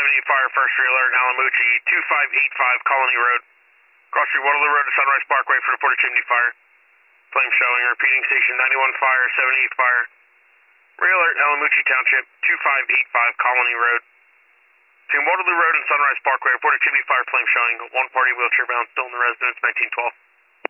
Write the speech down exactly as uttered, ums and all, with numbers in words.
seventy-eight Fire, first re-alert, Alamucci, two five eight five Colony Road. Cross Street Waterloo Road to Sunrise Parkway for reported chimney fire. Flame showing, repeating station ninety-one Fire, seventy-eight Fire. Re-alert, Alamucci Township, two five eight five Colony Road. Between Waterloo Road and Sunrise Parkway, reported chimney fire, flame showing. One party wheelchair bound, still in the residence, nineteen twelve.